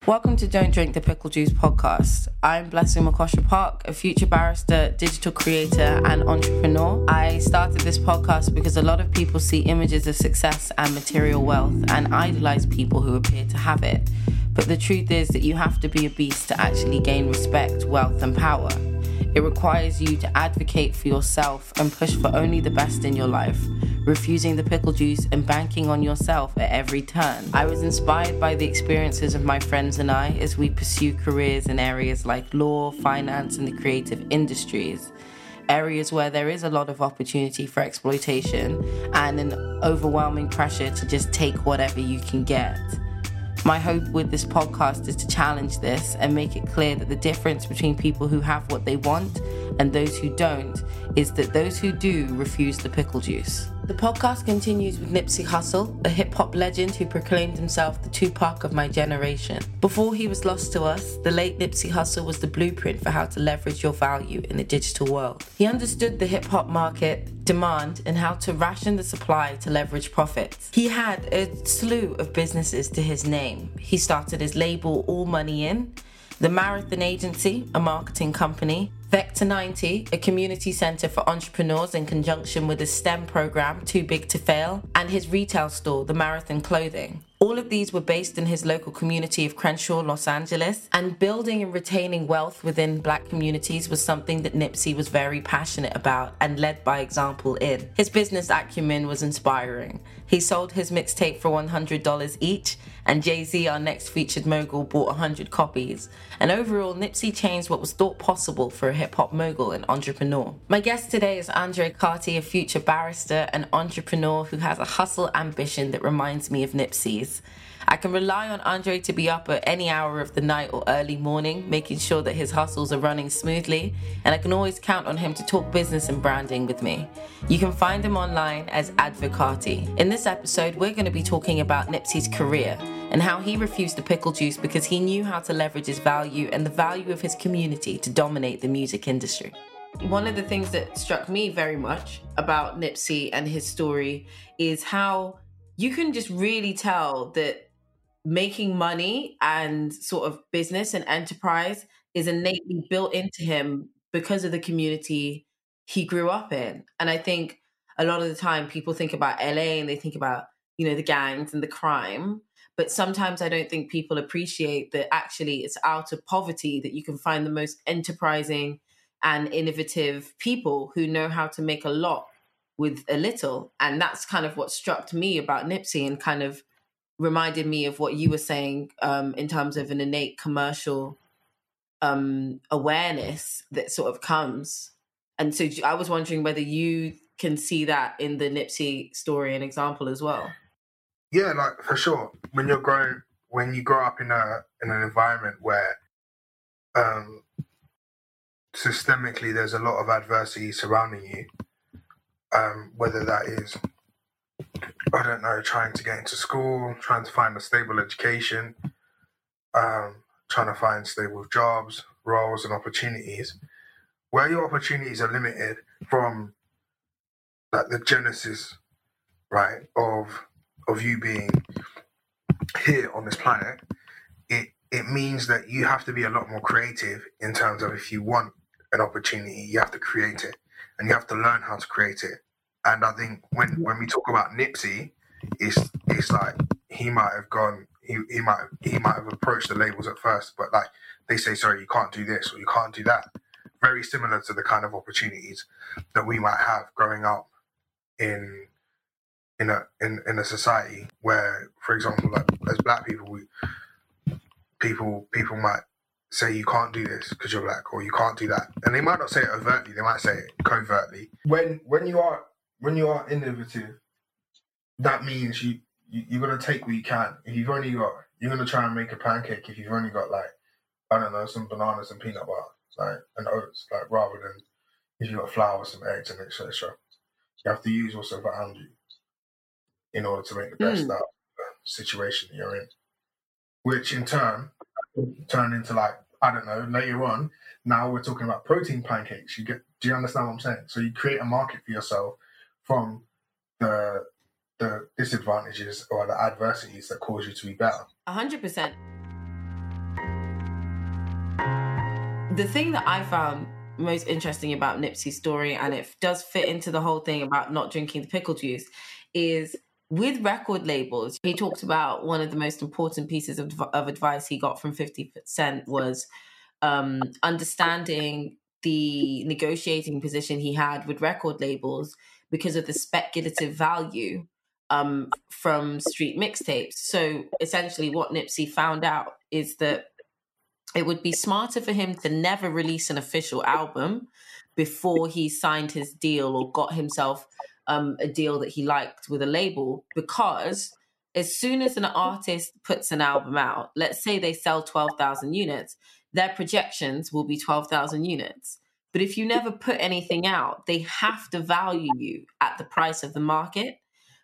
Welcome to Don't Drink the Pickle Juice podcast. I'm Blessing Makosha Park, a future barrister, digital creator, and entrepreneur. I started this podcast because a lot of people see images of success and material wealth and idolize people who appear to have it. But the truth is that you have to be a beast to actually gain respect, wealth, and power. It requires you to advocate for yourself and push for only the best in your life, refusing the pickle juice and banking on yourself at every turn. I was inspired by the experiences of my friends and I as we pursue careers in areas like law, finance, and the creative industries, areas where there is a lot of opportunity for exploitation and an overwhelming pressure to just take whatever you can get. My hope with this podcast is to challenge this and make it clear that the difference between people who have what they want and those who don't is that those who do refuse the pickle juice. The podcast continues with Nipsey Hussle, a hip-hop legend who proclaimed himself the Tupac of my generation. Before he was lost to us, the late Nipsey Hussle was the blueprint for how to leverage your value in the digital world. He understood the hip-hop market, demand, and how to ration the supply to leverage profits. He had a slew of businesses to his name. He started his label All Money In, the Marathon Agency, a marketing company, Vector 90, a community center for entrepreneurs in conjunction with his STEM program, Too Big to Fail, and his retail store, The Marathon Clothing. All of these were based in his local community of Crenshaw, Los Angeles, and building and retaining wealth within Black communities was something that Nipsey was very passionate about and led by example in. His business acumen was inspiring. He sold his mixtape for $100 each, and Jay-Z, our next featured mogul, bought 100 copies. And overall, Nipsey changed what was thought possible for a hip-hop mogul and entrepreneur. My guest today is Andre Carty, a future barrister and entrepreneur who has a hustle ambition that reminds me of Nipsey's. I can rely on Andre to be up at any hour of the night or early morning, making sure that his hustles are running smoothly, and I can always count on him to talk business and branding with me. You can find him online as Advocati. In this episode, we're going to be talking about Nipsey's career and how he refused the pickle juice because he knew how to leverage his value and the value of his community to dominate the music industry. One of the things that struck me very much about Nipsey and his story is how you can just really tell that making money and sort of business and enterprise is innately built into him because of the community he grew up in. And I think a lot of the time people think about LA and they think about, the gangs and the crime. But sometimes I don't think people appreciate that actually it's out of poverty that you can find the most enterprising and innovative people who know how to make a lot with a little. And that's kind of what struck me about Nipsey and kind of reminded me of what you were saying in terms of an innate commercial awareness that sort of comes. And so I was wondering whether you can see that in the Nipsey story and example as well. Yeah, like for sure. When you grow up in an environment where systemically there's a lot of adversity surrounding you, whether that is, I don't know, trying to get into school, trying to find a stable education, trying to find stable jobs, roles and opportunities, where your opportunities are limited from like the genesis, right, of you being here on this planet, it means that you have to be a lot more creative in terms of if you want an opportunity, you have to create it and you have to learn how to create it. And I think when we talk about Nipsey, it's like he might have approached the labels at first, but like they say, sorry, you can't do this or you can't do that. Very similar to the kind of opportunities that we might have growing up in a society where, for example, like as Black people, people might say you can't do this because you're Black, or you can't do that, and they might not say it overtly, they might say it covertly. When you are innovative, that means you're gonna take what you can. If you've only got, you're gonna try and make a pancake if you've only got like, I don't know, some bananas and peanut butter, like, and oats, like, rather than if you've got flour, some eggs, and etc. You have to use what's around you in order to make the best out of the situation you're in, which in turn into, like, I don't know, later on, now we're talking about protein pancakes. Do you understand what I'm saying? So you create a market for yourself from the disadvantages or the adversities that cause you to be better. 100%. the thing that I found most interesting about Nipsey's story, and it does fit into the whole thing about not drinking the pickle juice, is with record labels. He talked about one of the most important pieces of advice he got from 50 Cent was understanding the negotiating position he had with record labels because of the speculative value from street mixtapes. So essentially what Nipsey found out is that it would be smarter for him to never release an official album before he signed his deal or got himself a deal that he liked with a label, because as soon as an artist puts an album out, let's say they sell 12,000 units, their projections will be 12,000 units. But if you never put anything out, they have to value you at the price of the market.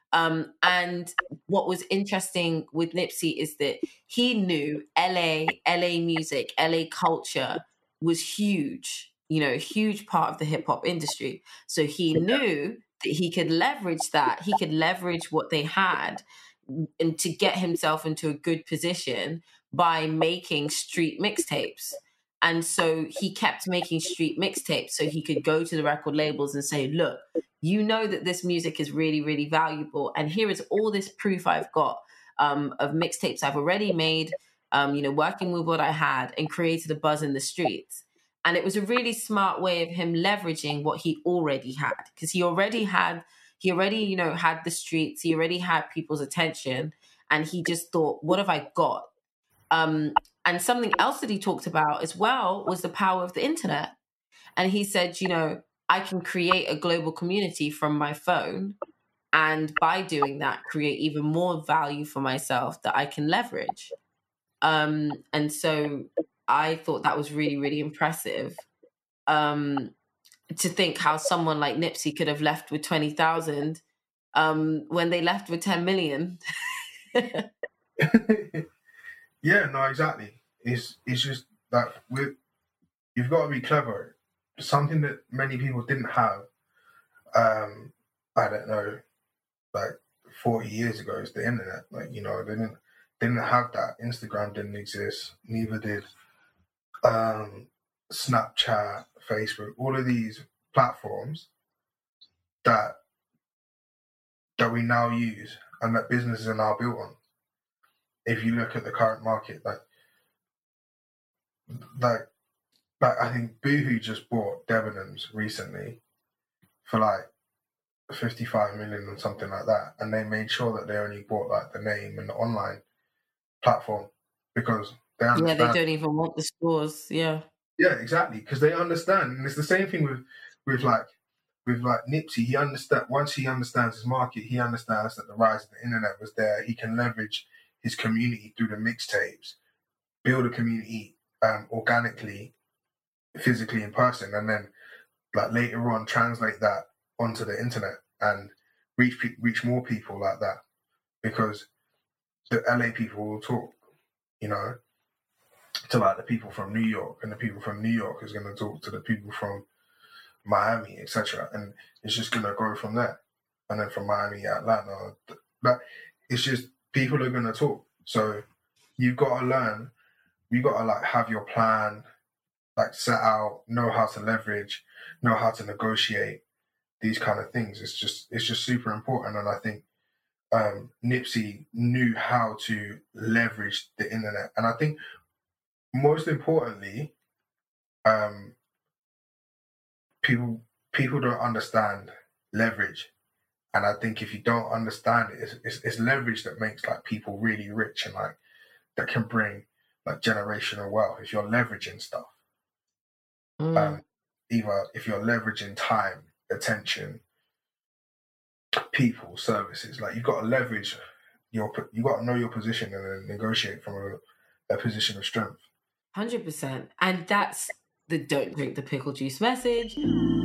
And what was interesting with Nipsey is that he knew LA music, LA culture was huge, a huge part of the hip hop industry. So he knew that he could leverage that. He could leverage what they had and to get himself into a good position by making street mixtapes. And so he kept making street mixtapes so he could go to the record labels and say, look, you know that this music is really, really valuable. And here is all this proof I've got of mixtapes I've already made, working with what I had and created a buzz in the streets. And it was a really smart way of him leveraging what he already had, because he already had the streets, he already had people's attention. And he just thought, what have I got? And something else that he talked about as well was the power of the internet. And he said, I can create a global community from my phone. And by doing that, create even more value for myself that I can leverage. And so I thought that was really, really impressive. To think how someone like Nipsey could have left with 20,000 when they left with 10 million. Yeah, no, exactly. It's just that you've got to be clever. Something that many people didn't have, I don't know, like 40 years ago is the internet. Like, they didn't have that. Instagram didn't exist. Neither did Snapchat, Facebook, all of these platforms that we now use and that businesses are now built on. If you look at the current market, like I think Boohoo just bought Debenhams recently for like 55 million or something like that, and they made sure that they only bought like the name and the online platform because they understand. Yeah, they don't even want the stores. Yeah, exactly, because they understand, and it's the same thing with Nipsey. He understand once he understands his market, he understands that the rise of the internet was there. He can leverage his community through the mixtapes, build a community organically, physically in person, and then like later on translate that onto the internet and reach more people like that, because the LA people will talk, to like the people from New York, and the people from New York is going to talk to the people from Miami, etc. And it's just going to go from there. And then from Miami, Atlanta, like it's just people are going to talk. So you've got to learn. You got to like have your plan, like set out, know how to leverage, know how to negotiate these kind of things. It's just super important. And I think Nipsey knew how to leverage the internet. And I think most importantly, people don't understand leverage. And I think if you don't understand it, it's leverage that makes like people really rich and like that can bring like generational wealth. If you're leveraging stuff, either if you're leveraging time, attention, people, services, like you've got to leverage you got to know your position and then negotiate from a position of strength. 100%. And that's the don't drink the pickle juice message.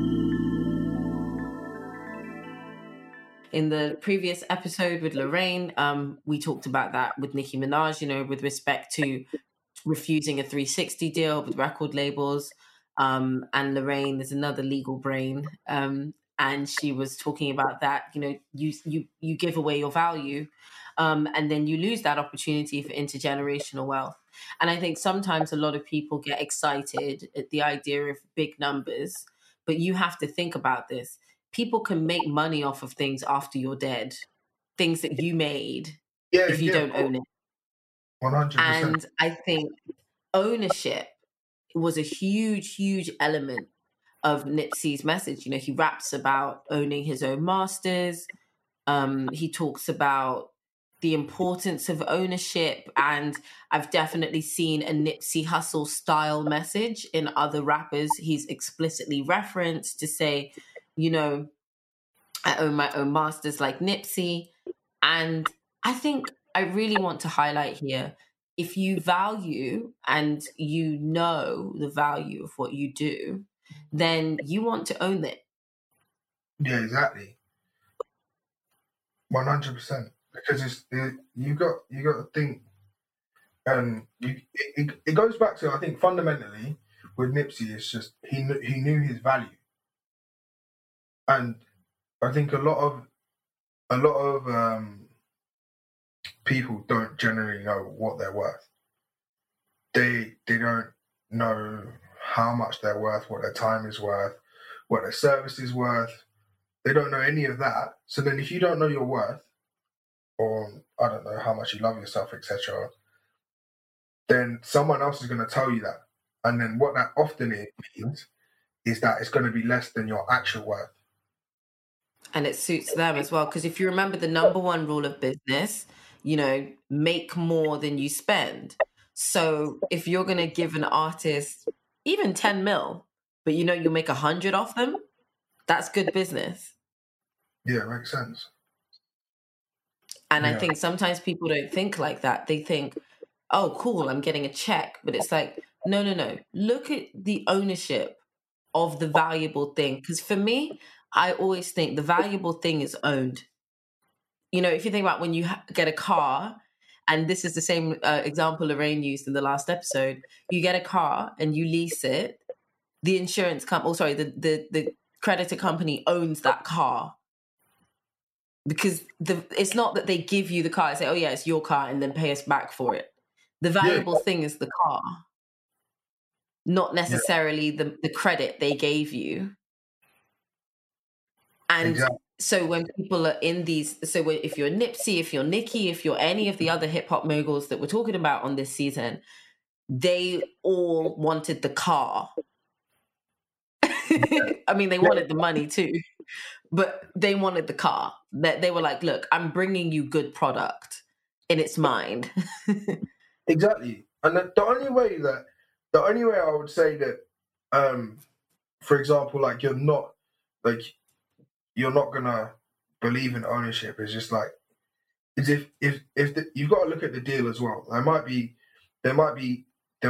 In the previous episode with Lorraine, we talked about that with Nicki Minaj, with respect to refusing a 360 deal with record labels. And Lorraine is another legal brain. and she was talking about that, you know, you give away your value, and then you lose that opportunity for intergenerational wealth. And I think sometimes a lot of people get excited at the idea of big numbers, but you have to think about this. People can make money off of things after you're dead, things that you made, Yeah, if you yeah, don't own it. 100%. And I think ownership was a huge element of Nipsey's message. You know, he raps about owning his own masters. He talks about the importance of ownership, and I've definitely seen a Nipsey Hussle style message in other rappers. He's explicitly referenced to say, you know, I own my own masters like Nipsey. And I think I really want to highlight here, if you value and you know the value of what you do, then you want to own it. Yeah, exactly. 100%. Because you got to think, it goes back to, I think fundamentally with Nipsey, it's just he knew his value, and I think a lot of people don't generally know what they're worth. They don't know how much they're worth, what their time is worth, what their service is worth. They don't know any of that. So then if you don't know your worth, or I don't know how much you love yourself, etc., then someone else is going to tell you that. And then what that often means is that it's going to be less than your actual worth. And it suits them as well. Because if you remember the number one rule of business, you know, make more than you spend. So if you're going to give an artist even 10 mil, but you know, you'll make 100 off them, that's good business. Yeah, it makes sense. And I think sometimes people don't think like that. They think, oh, cool, I'm getting a check. But it's like, no. Look at the ownership of the valuable thing. Because for me, I always think the valuable thing is owned. You know, if you think about when you get a car, and this is the same example Lorraine used in the last episode, you get a car and you lease it. The insurance company, the creditor company owns that car. Because it's not that they give you the car and say, oh yeah, it's your car, and then pay us back for it. The valuable thing is the car, not necessarily the credit they gave you. And so when people are in these, so if you're Nipsey, if you're Nicki, if you're any of the other hip hop moguls that we're talking about on this season, they all wanted the car. I mean, they wanted the money too, but they wanted the car. That they were like, look, I'm bringing you good product, and it's mine. Exactly. And the only way I would say that, for example, like you're not gonna believe in ownership is just like, is if you've got to look at the deal as well. There might be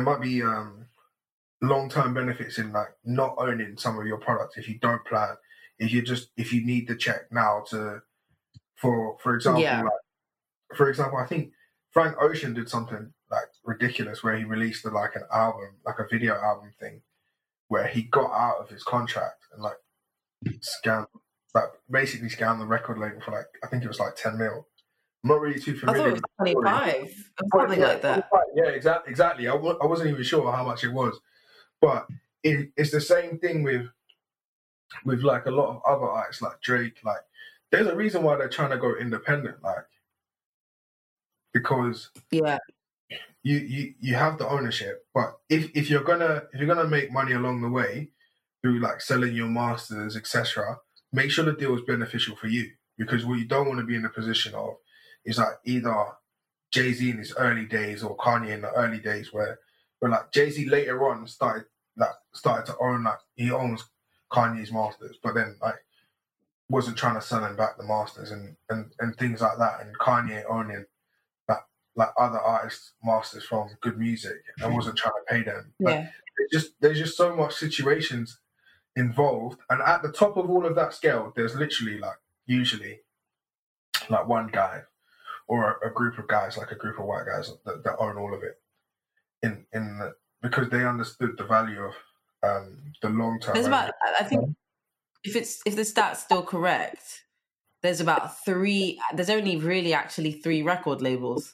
long-term benefits in like not owning some of your products if you don't plan, if you need the check now for example, for example, I think Frank Ocean did something like ridiculous where he released like an album, like a video album thing, where he got out of his contract and like basically scammed the record label for like, I think it was like 10 mil. I'm not really too familiar. I thought it was 25, something like that. Yeah, exactly. I wasn't even sure how much it was, but it's the same thing with like a lot of other artists like Drake. Like, there's a reason why they're trying to go independent, like, because you have the ownership. But if you're gonna make money along the way through like selling your masters, etc., make sure the deal is beneficial for you. Because what you don't want to be in the position of is like either Jay-Z in his early days or Kanye in the early days, where like Jay-Z later on started to own, like, he owns Kanye's masters, but then like wasn't trying to sell him back the masters and things like that, and Kanye owning like other artists' masters from Good Music and wasn't trying to pay them. Yeah. There's just so much situations involved, and at the top of all of that scale, there's literally like usually like one guy or a group of guys, like a group of white guys that own all of it, because they understood the value of the long term. There's about, I think if the stat's still correct, there's only really actually 3 record labels.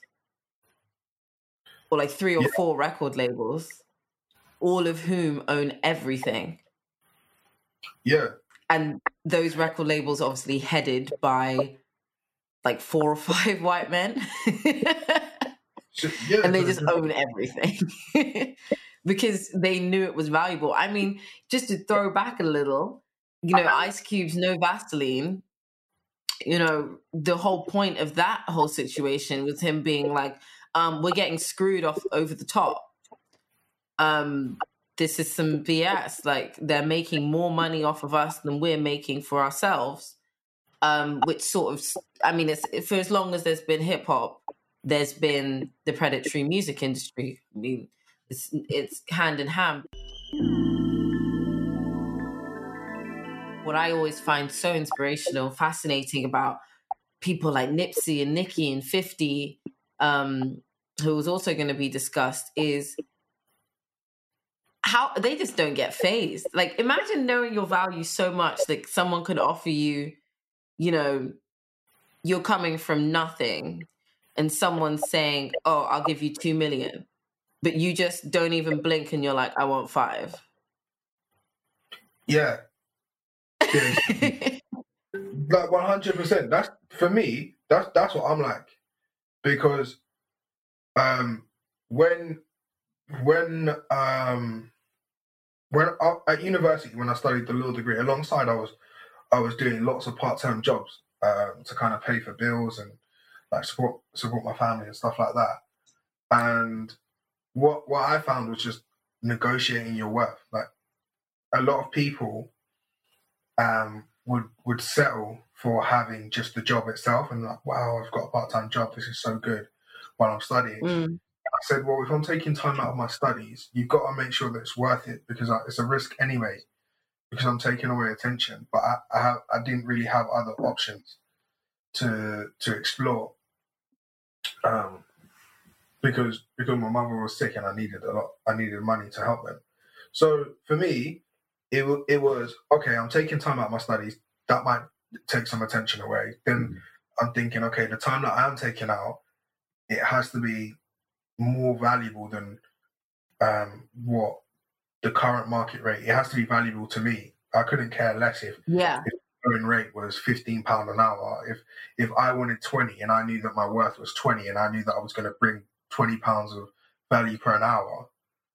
Or like 3 or 4 record labels, all of whom own everything. Yeah. And those record labels are obviously headed by like 4 or 5 white men. And they just own everything. Because they knew it was valuable. I mean, just to throw back a little, Ice Cube's No Vaseline, the whole point of that whole situation was him being like, we're getting screwed off over the top. This is some BS. Like, they're making more money off of us than we're making for ourselves. Which sort of, I mean, it's for as long as there's been hip hop, there's been the predatory music industry. I mean, it's hand in hand. What I always find so inspirational, fascinating about people like Nipsey and Nicki and 50, who was also going to be discussed, is how they just don't get fazed. Like, imagine knowing your value so much that someone could offer you, you're coming from nothing and someone's saying, oh, I'll give you 2 million. But you just don't even blink and you're like, I want 5. Yeah. Like 100%. That's, for me, that's what I'm like. Because when at university, when I studied the law degree, alongside I was doing lots of part-time jobs to kind of pay for bills and like support my family and stuff like that. And what I found was just negotiating your worth. Like, a lot of people would settle for having just the job itself and like, wow, I've got a part-time job, this is so good, while I'm studying. I said, well, if I'm taking time out of my studies, you've got to make sure that it's worth it, because it's a risk anyway, because I'm taking away attention. But I didn't really have other options to explore, because my mother was sick and I needed money to help them. So for me, it was okay. I'm taking time out of my studies. That might take some attention away. Then I'm thinking, okay, the time that I am taking out, it has to be more valuable than what the current market rate. It has to be valuable to me. I couldn't care less if the going rate was £15 an hour. If I wanted 20 and I knew that my worth was 20 and I knew that I was going to bring £20 of value per an hour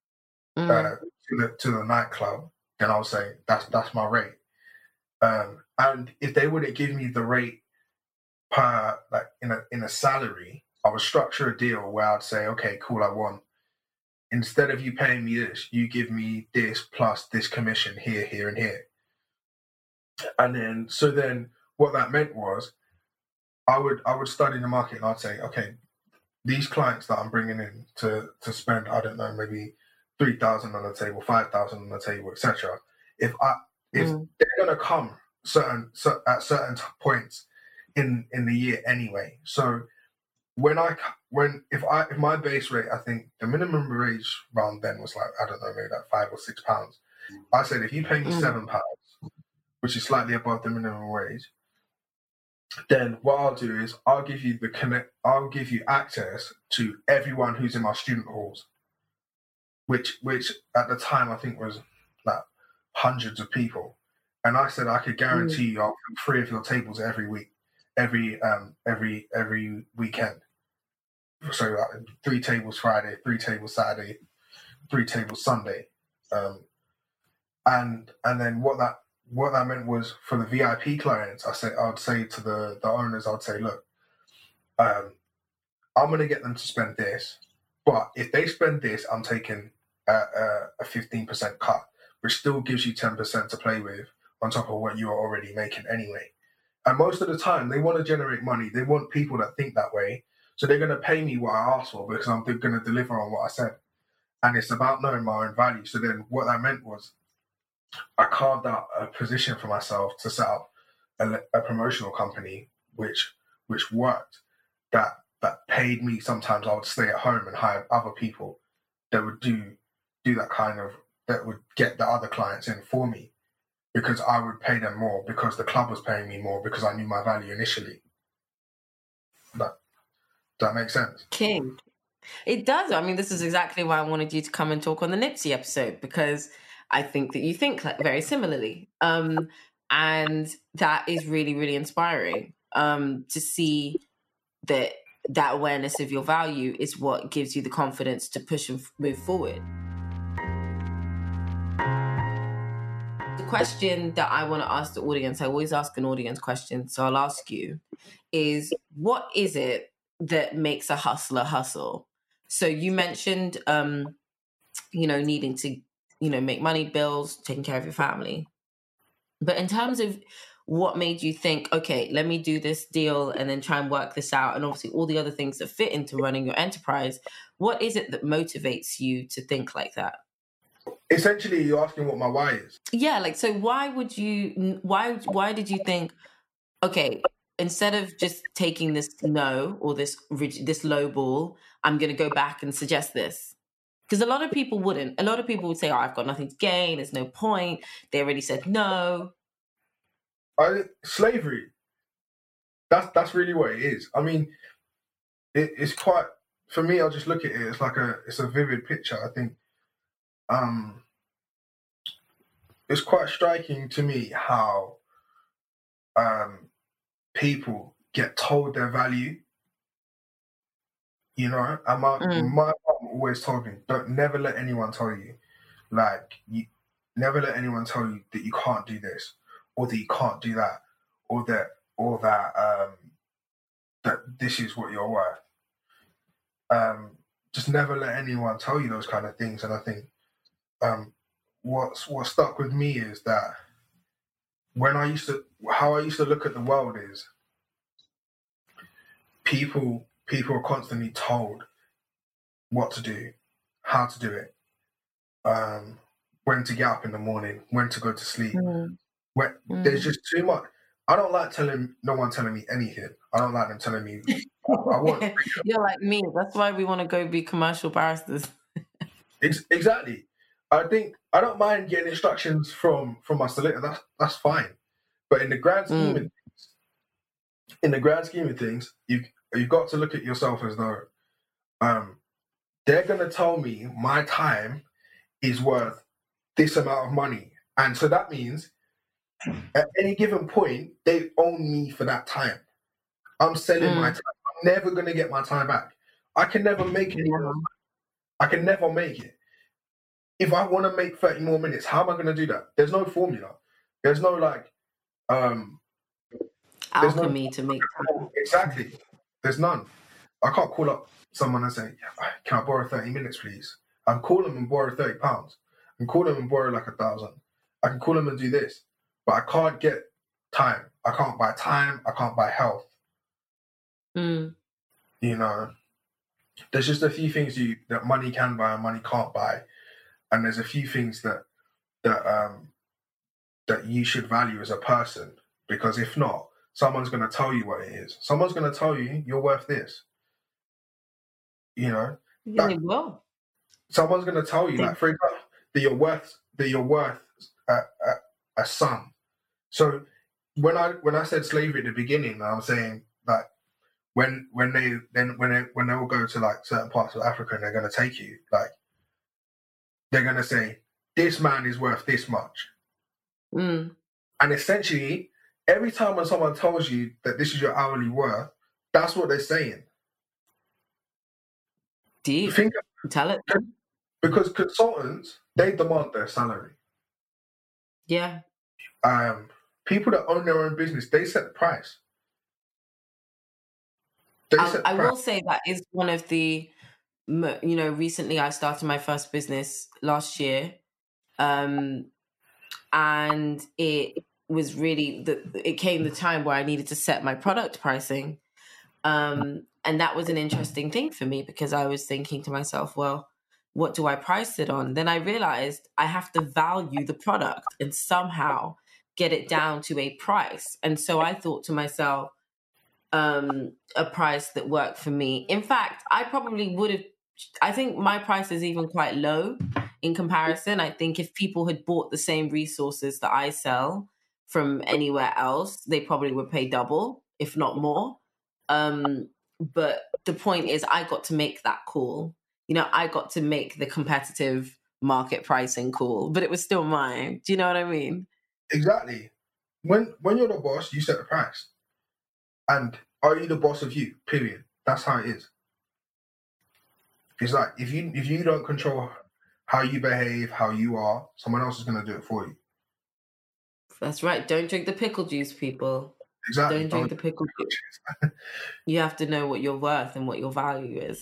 to the nightclub, then I'll say that's my rate. And if they wouldn't give me the rate per, like, in a salary, I would structure a deal where I'd say, okay, cool, I want, instead of you paying me this, you give me this plus this commission here, here, and here. And then what that meant was I would study the market and I'd say, okay, these clients that I'm bringing in to spend, I don't know, maybe 3,000 on the table, 5,000 on the table, etc. If they're gonna come at certain points in the year anyway. So if my base rate, I think the minimum wage round then was like, I don't know, maybe like £5 or £6. I said, if you pay me £7, which is slightly above the minimum wage, then what I'll do is I'll give you access to everyone who's in my student halls, which at the time I think was like hundreds of people. And I said I could guarantee you I'll fill 3 of your tables every week, every weekend. So like 3 tables Friday, 3 tables Saturday, 3 tables Sunday. And then what that meant was, for the VIP clients, I'd say to the owners, I'd say, look, I'm going to get them to spend this, but if they spend this, I'm taking a 15% cut, which still gives you 10% to play with on top of what you are already making anyway. And most of the time, they want to generate money. They want people that think that way. So they're going to pay me what I asked for, because I'm going to deliver on what I said. And it's about knowing my own value. So then what that meant was I carved out a position for myself to set up a promotional company, which worked, that paid me. Sometimes I would stay at home and hire other people that would do that kind of, that would get the other clients in for me. because I would pay them more because the club was paying me more because I knew my value initially. That makes sense. King. It does. I mean, this is exactly why I wanted you to come and talk on the Nipsey episode, because I think that you think very similarly. And that is really, really inspiring to see that awareness of your value is what gives you the confidence to push and move forward. The question that I want to ask the audience, I always ask an audience question, so I'll ask you, is what is it that makes a hustler hustle? So you mentioned, needing to, make money, bills, taking care of your family. But in terms of what made you think, okay, let me do this deal and then try and work this out, and obviously all the other things that fit into running your enterprise, what is it that motivates you to think like that? Essentially, you're asking what my why is. Yeah, so why did you think, okay, instead of just taking this no or this low ball, I'm going to go back and suggest this? Because a lot of people wouldn't. A lot of people would say, oh, I've got nothing to gain. There's no point. They already said no. Slavery. That's really what it is. I mean, it's quite, for me, I'll just look at it. It's a vivid picture. I think it's quite striking to me how people get told their value, and my mom always told me, never let anyone tell you, never let anyone tell you that you can't do this, or that you can't do that, or that this is what you're worth. Just never let anyone tell you those kind of things. And I think what stuck with me is that how I used to look at the world is people are constantly told what to do, how to do it, when to get up in the morning, when to go to sleep. There's just too much. I don't like no one telling me anything. I don't like them telling me. I want. You're like me. That's why we want to go be commercial barristers. Exactly. I think I don't mind getting instructions from my solicitor. That's fine. But in the grand scheme of things, you've got to look at yourself as though they're going to tell me my time is worth this amount of money, and so that means at any given point they own me for that time. I'm selling my time. I'm never going to get my time back. I can never make it. I can never make it. If I want to make 30 more minutes, how am I going to do that? There's no formula. There's no alchemy to make time. Exactly. There's none. I can't call up someone and say, can I borrow 30 minutes, please? I can call them and borrow £30. I can call them and borrow 1,000. I can call them and do this. But I can't get time. I can't buy time. I can't buy health. There's just a few things that money can buy and money can't buy. And there's a few things that you should value as a person, because if not, someone's going to tell you what it is. Someone's going to tell you you're worth this. They will. Someone's going to tell you, for example, that you're worth a son. So when I said slavery at the beginning, I'm saying that when they will go to certain parts of Africa and they're going to take you, they're going to say, this man is worth this much. And essentially, every time when someone tells you that this is your hourly worth, that's what they're saying. Deep. Tell it. Because consultants, they demand their salary. Yeah. People that own their own business, they set the price. I will say that is one of the, recently I started my first business last year. And it was really, it came the time where I needed to set my product pricing. And that was an interesting thing for me, because I was thinking to myself, well, what do I price it on? Then I realized I have to value the product and somehow get it down to a price. And so I thought to myself, a price that worked for me. In fact, I probably would have, I think my price is even quite low in comparison. I think if people had bought the same resources that I sell from anywhere else, they probably would pay double, if not more. But the point is, I got to make that call. I got to make the competitive market pricing call, but it was still mine. Do you know what I mean? Exactly. When you're the boss, you set the price. And are you the boss of you? Period. That's how it is. It's like if you don't control how you behave, how you are, someone else is going to do it for you. That's right. Don't drink the pickle juice, people. Exactly. Don't drink the pickle juice. You have to know what you're worth and what your value is.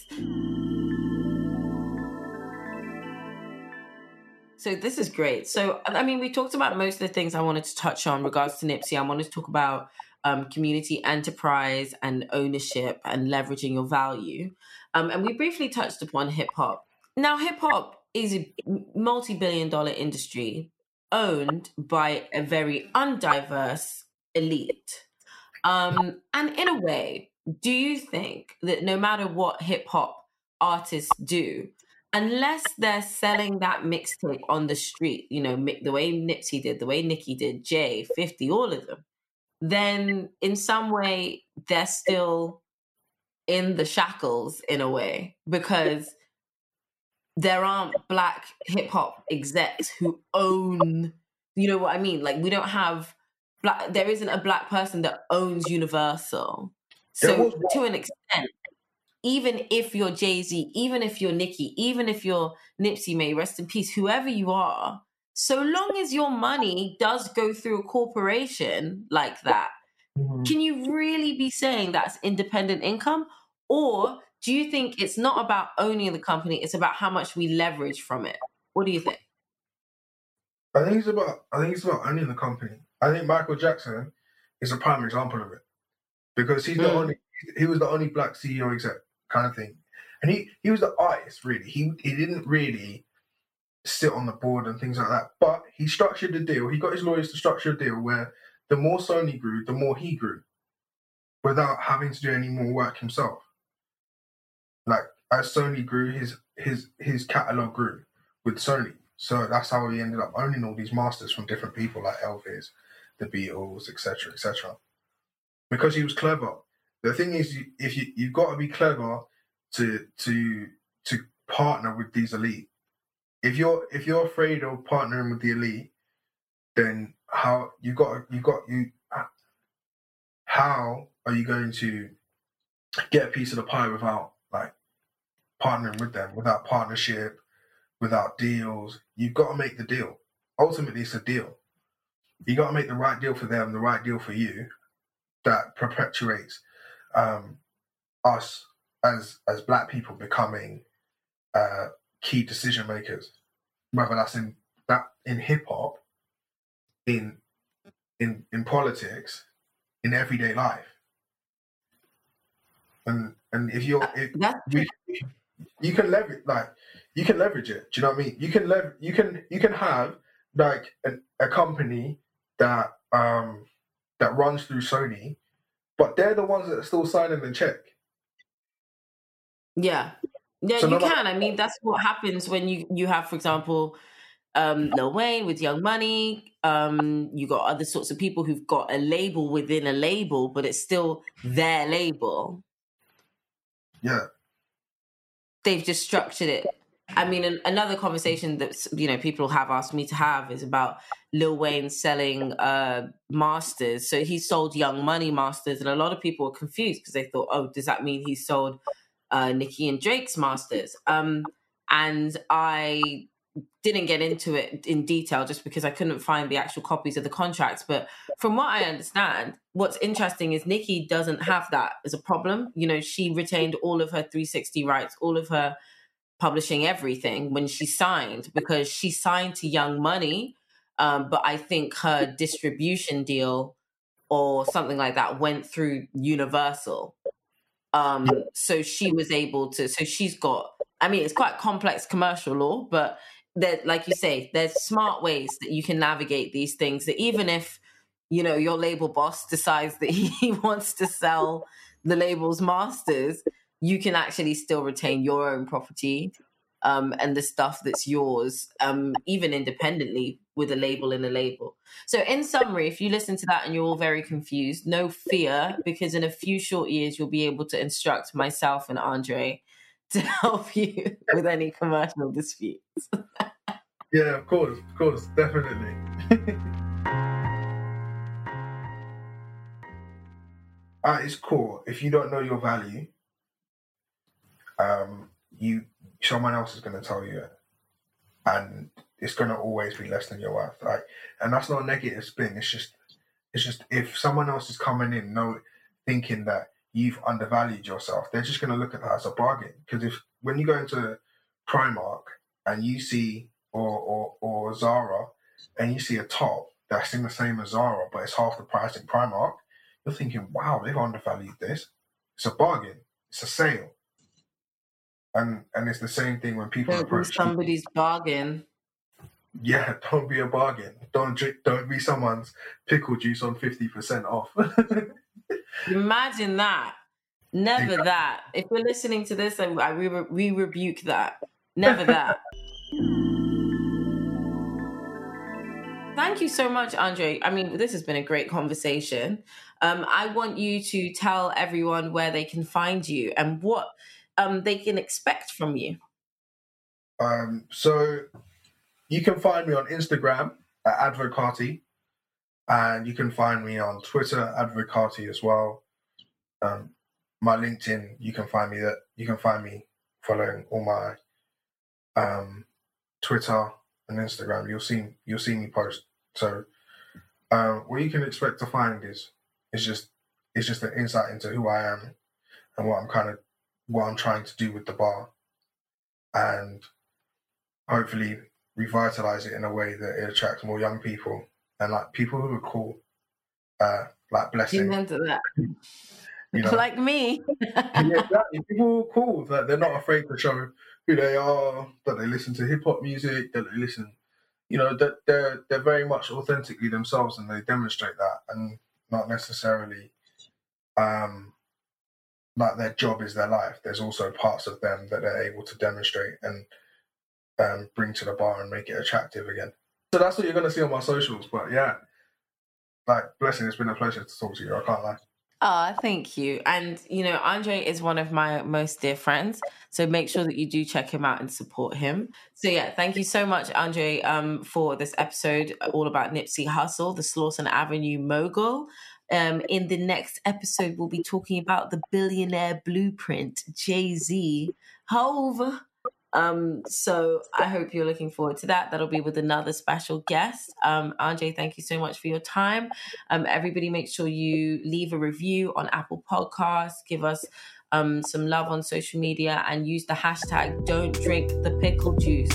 So this is great. So, I mean, we talked about most of the things I wanted to touch on in regards to Nipsey. I wanted to talk about community enterprise and ownership and leveraging your value. And we briefly touched upon hip hop. Now, hip hop is a multi-billion-dollar industry owned by a very undiverse elite. And in a way, do you think that no matter what hip hop artists do, unless they're selling that mixtape on the street, the way Nipsey did, the way Nicki did, Jay, 50, all of them, then in some way they're still in the shackles in a way, because there aren't Black hip hop execs who own, you know what I mean? Like, we don't have there isn't a Black person that owns Universal. So to an extent, even if you're Jay-Z, even if you're Nicki, even if you're Nipsey, may rest in peace, whoever you are, so long as your money does go through a corporation like that, can you really be saying that's independent income? Or do you think it's not about owning the company, it's about how much we leverage from it? What do you think? I think it's about owning the company. I think Michael Jackson is a prime example of it, because he was the only Black CEO exec kind of thing. And he was the artist, really. He didn't really sit on the board and things like that. But he structured the deal. He got his lawyers to structure a deal where the more Sony grew, the more he grew, without having to do any more work himself. Like, as Sony grew, his catalog grew with Sony. So that's how he ended up owning all these masters from different people like Elvis, the Beatles, etc., etc. Because he was clever. The thing is, you've got to be clever to partner with these elite. If you're afraid of partnering with the elite, then how are you going to get a piece of the pie without like partnering with them, without partnership, without deals? You've got to make the deal. Ultimately, it's a deal. You got to make the right deal for them, the right deal for you, that perpetuates us as Black people becoming key decision makers, whether that's in hip hop, in politics, in everyday life. And if you can leverage it. Do you know what I mean? You can have like a company that runs through Sony, but they're the ones that are still signing the check. Yeah, so you can. I mean, that's what happens when you have, for example, Lil Wayne with Young Money. You got other sorts of people who've got a label within a label, but it's still their label. Yeah. They've just structured it. I mean, another conversation that people have asked me to have is about Lil Wayne selling masters. So he sold Young Money masters, and a lot of people were confused because they thought, oh, does that mean he sold Nicki and Drake's masters? And I didn't get into it in detail just because I couldn't find the actual copies of the contracts. But from what I understand, what's interesting is Nicki doesn't have that as a problem. She retained all of her 360 rights, all of her publishing, everything when she signed, because she signed to Young Money. But I think her distribution deal or something like that went through Universal. So she was able to, so she's got, I mean, it's quite complex commercial law, but like you say, there's smart ways that you can navigate these things, that even if, your label boss decides that he wants to sell the label's masters, you can actually still retain your own property and the stuff that's yours, even independently with a label and a label. So in summary, if you listen to that and you're all very confused, no fear, because in a few short years, you'll be able to instruct myself and Andre to help you with any commercial disputes. Yeah, of course, definitely. It's cool. If you don't know your value, someone else is going to tell you it, and it's going to always be less than your worth. Like, and that's not a negative spin. It's just if someone else is coming in, thinking that you've undervalued yourself, they're just going to look at that as a bargain. Because when you go into Primark and you see or Zara and you see a top that's in the same as Zara but it's half the price in Primark, you're thinking, wow, they've undervalued this. It's a bargain. It's a sale. And it's the same thing when people approach somebody's bargain. Yeah, don't be a bargain. Don't be someone's pickle juice on 50% off. Imagine that. Never that. If you're listening to this, we rebuke that. Never that. Thank you so much, Andre. I mean, this has been a great conversation. I want you to tell everyone where they can find you and what they can expect from you. So you can find me on Instagram at Advocati, and you can find me on Twitter, Advocati as well. My LinkedIn, you can find me following all my Twitter and Instagram. You'll see me post. So what you can expect to find is just an insight into who I am and what I'm trying to do with the bar, and hopefully revitalize it in a way that it attracts more young people and like people who are cool, like Blessing. Amen to that. You know, like me. Yeah, exactly. People who are cool, that they're not afraid to show who they are, that they listen to hip hop music, that they listen, that they're very much authentically themselves, and they demonstrate that, and not necessarily like their job is their life. There's also parts of them that they're able to demonstrate and bring to the bar and make it attractive again. So that's what you're going to see on my socials. But yeah, like, Blessing, it's been a pleasure to talk to you. I can't lie. Oh, thank you. And, Andre is one of my most dear friends. So make sure that you do check him out and support him. So yeah, thank you so much, Andre, for this episode all about Nipsey Hussle, the Slauson Avenue mogul. In the next episode, we'll be talking about the billionaire blueprint, Jay-Z, Hove. So I hope you're looking forward to that. That'll be with another special guest. Andre, thank you so much for your time. Everybody, make sure you leave a review on Apple Podcasts, give us some love on social media, and use the hashtag Don't Drink the Pickle Juice.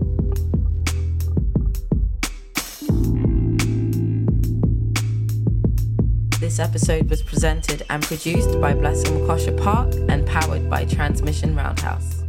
This episode was presented and produced by Blessing Makosha Park and powered by Transmission Roundhouse.